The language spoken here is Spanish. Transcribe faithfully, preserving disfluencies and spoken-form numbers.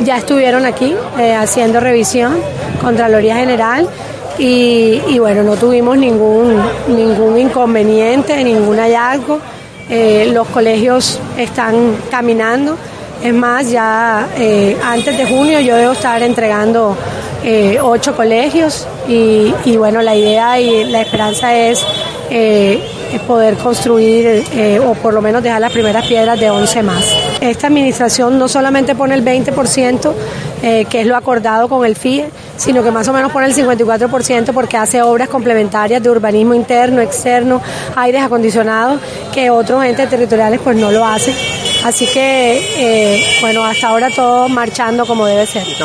ya estuvieron aquí eh, haciendo revisión, Contraloría General, y, y bueno, no tuvimos ningún, ningún inconveniente, ningún hallazgo. Eh, los colegios están caminando. Es más, ya eh, antes de junio yo debo estar entregando eh, ocho colegios y, y bueno, la idea y la esperanza es eh, poder construir eh, o por lo menos dejar las primeras piedras de once más. Esta administración no solamente pone el veinte por ciento, eh, que es lo acordado con el F I E, sino que más o menos pone el cincuenta y cuatro por ciento porque hace obras complementarias de urbanismo interno, externo, aires acondicionados, que otros entes territoriales pues no lo hacen. Así que, eh, bueno, hasta ahora todo marchando como debe ser.